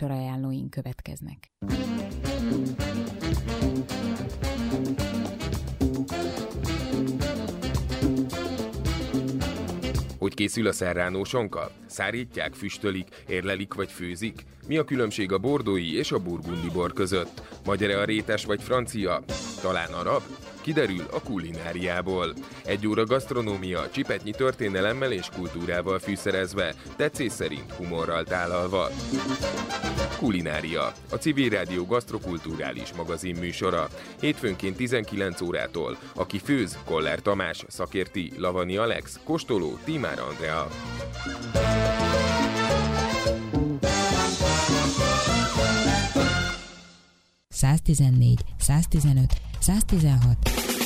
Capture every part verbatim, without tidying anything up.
műsorajánlóink következnek. Hogy készül a serrano sonka? Szárítják, füstölik, érlelik vagy főzik? Mi a különbség a bordói és a burgundi bor között? Magyar-e a rétes vagy francia? Talán arab? Kiderül a kulináriából. Egy óra gasztronómia, csipetnyi történelemmel és kultúrával fűszerezve, tetszés szerint humorral tálalva. Kulinária, a Civil Rádió gasztrokulturális magazin műsora. Hétfőnként tizenkilenc órától. Aki főz, Koller Tamás, szakérti, Lavani Alex, kóstoló, Tímár Andrea. száztizennégy, száztizenöt, száztizenhat.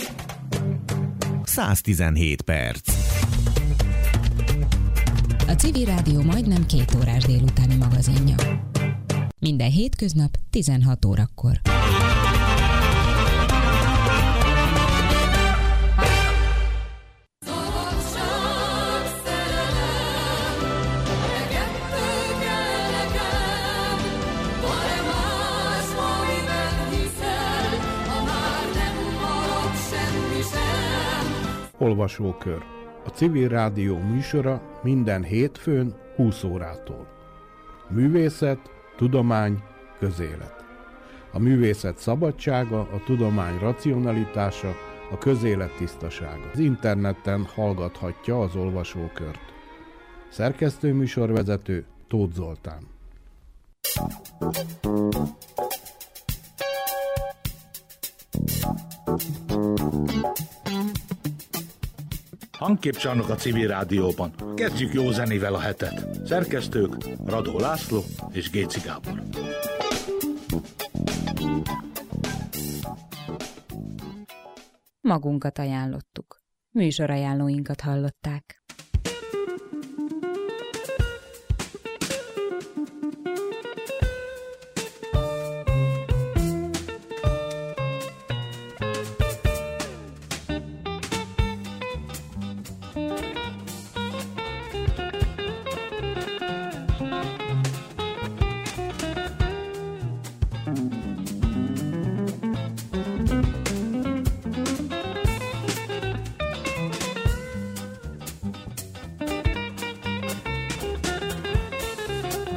száztizenhét perc. A Civil Rádió majdnem két órás délutáni magazinja. Minden hétköznap tizenhat órakor. Olvasókör. A Civil Rádió műsora minden hétfőn húsz órától. Művészet, tudomány, közélet. A művészet szabadsága, a tudomány racionalitása, a közélet tisztasága. Az interneten hallgathatja az olvasókört. Szerkesztő műsorvezető Tóth Zoltán. Hangképcsarnok a Civil Rádióban. Kezdjük jó zenével a hetet. Szerkesztők Radó László és Géci Gábor. Magunkat ajánlottuk. Műsorajánlóinkat hallották.